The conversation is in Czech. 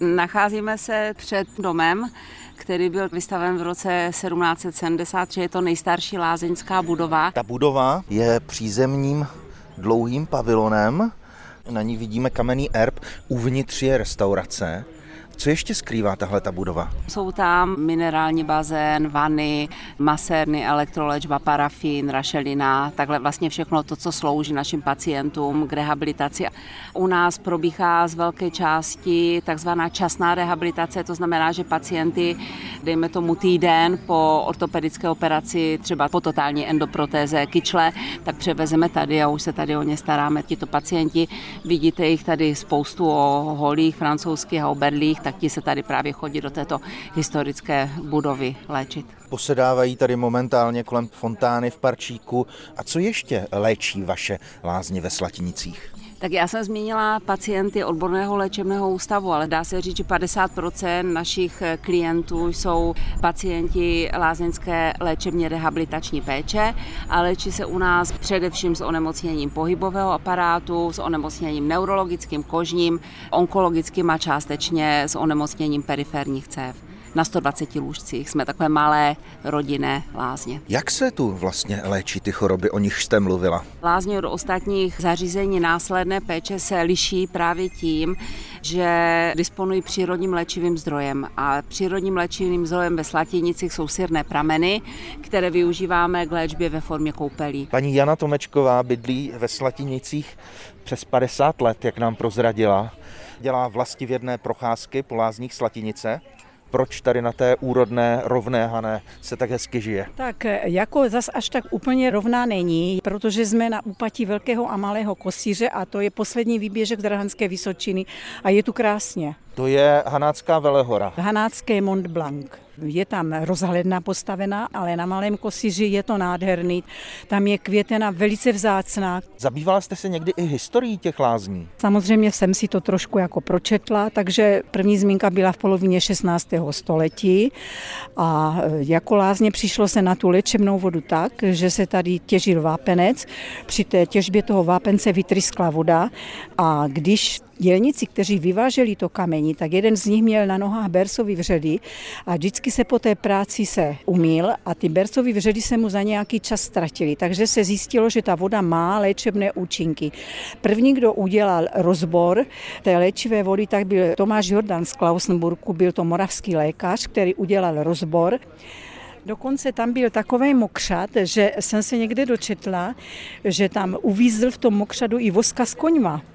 Nacházíme se před domem, který byl vystaven v roce 1773, je to nejstarší lázeňská budova. Ta budova je přízemním dlouhým pavilonem, na ní vidíme kamenný erb, uvnitř je restaurace. Co ještě skrývá tahleta budova? Jsou tam minerální bazén, vany, masérny, elektroléčba, parafín, rašelina, takhle vlastně všechno to, co slouží našim pacientům k rehabilitaci. U nás probíhá z velké části takzvaná časná rehabilitace, to znamená, že pacienty, dejme tomu týden po ortopedické operaci, třeba po totální endoprotéze kyčle, tak převezeme tady a už se tady o ně staráme. Tito pacienti, vidíte jich tady spoustu o holých, francouzských a o berlích, tak ti se tady právě chodí do této historické budovy léčit. Posedávají tady momentálně kolem fontány v parčíku. A co ještě léčí vaše lázně ve Slatinicích? Tak já jsem zmínila pacienty odborného léčebného ústavu, ale dá se říct, že 50% našich klientů jsou pacienti lázeňské léčebně rehabilitační péče a léčí se u nás především s onemocněním pohybového aparátu, s onemocněním neurologickým, kožním, onkologickým a částečně s onemocněním periferních cév. Na 120 lůžcích jsme takové malé rodinné lázně. Jak se tu vlastně léčí ty choroby, o nich jste mluvila? Lázně od ostatních zařízení následné péče se liší právě tím, že disponují přírodním léčivým zdrojem. A přírodním léčivým zdrojem ve Slatinicích jsou sirné prameny, které využíváme k léčbě ve formě koupelí. Paní Jana Tomečková bydlí ve Slatinicích přes 50 let, jak nám prozradila. Dělá vlastivědné procházky po lázních Slatinice. Proč tady na té úrodné, rovné Hané se tak hezky žije? Tak jako zas až tak úplně rovná není, protože jsme na úpatí Velkého a Malého Kosíře a to je poslední výběžek Drahanské Vysočiny a je tu krásně. To je Hanácká Velehora. Hanácké Mont Blanc. Je tam rozhledna postavená, ale na Malém Kosíři je to nádherný. Tam je květena velice vzácná. Zabývala jste se někdy i historií těch lázní? Samozřejmě jsem si to trošku jako pročetla, takže první zmínka byla v polovině 16. století a jako lázně přišlo se na tu léčebnou vodu tak, že se tady těžil vápenec. Při té těžbě toho vápence vytryskla voda a když dělníci, kteří vyváželi to kamení, tak jeden z nich měl na nohách bersový vředy a vždycky se po té práci se umyl a ty bersový vředy se mu za nějaký čas ztratily. Takže se zjistilo, že ta voda má léčebné účinky. První, kdo udělal rozbor té léčivé vody, tak byl Tomáš Jordan z Klausenburgu, byl to moravský lékař, který udělal rozbor. Dokonce tam byl takový mokřad, že jsem se někde dočetla, že tam uvízl v tom mokřadu i voska s koňma.